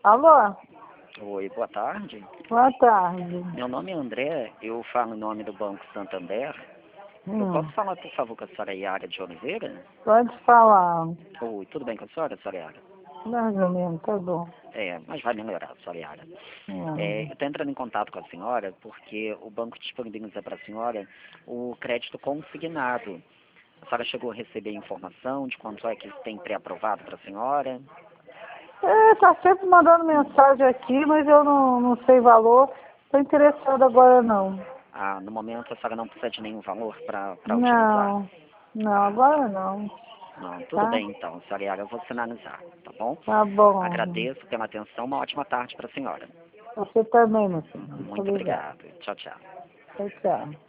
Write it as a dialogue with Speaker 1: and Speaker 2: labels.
Speaker 1: Alô?
Speaker 2: Oi, boa tarde.
Speaker 1: Boa tarde.
Speaker 2: Meu nome é André, eu falo em nome do Banco Santander. Eu posso falar, por favor, com a senhora Yara de Oliveira?
Speaker 1: Pode falar.
Speaker 2: Oi, tudo bem com a senhora Yara?
Speaker 1: Mais ou menos, tá bom.
Speaker 2: Mas vai melhorar, senhora Yara. Eu estou entrando em contato com a senhora porque o banco disponibiliza para a senhora o crédito consignado. A senhora chegou a receber informação de quanto é que tem pré-aprovado para a senhora?
Speaker 1: Tá sempre mandando mensagem aqui, mas eu não sei valor. Tô interessada agora não.
Speaker 2: No momento a senhora não precisa de nenhum valor para utilizar?
Speaker 1: Não, agora não.
Speaker 2: Não, tudo
Speaker 1: Tá?
Speaker 2: bem então, senhora Yara, eu vou finalizar, tá bom?
Speaker 1: Tá bom.
Speaker 2: Agradeço pela atenção, uma ótima tarde para a senhora.
Speaker 1: Você também, meu filho. Muito
Speaker 2: Muito
Speaker 1: obrigada.
Speaker 2: obrigado. Tchau, tchau.
Speaker 1: Tchau, tchau.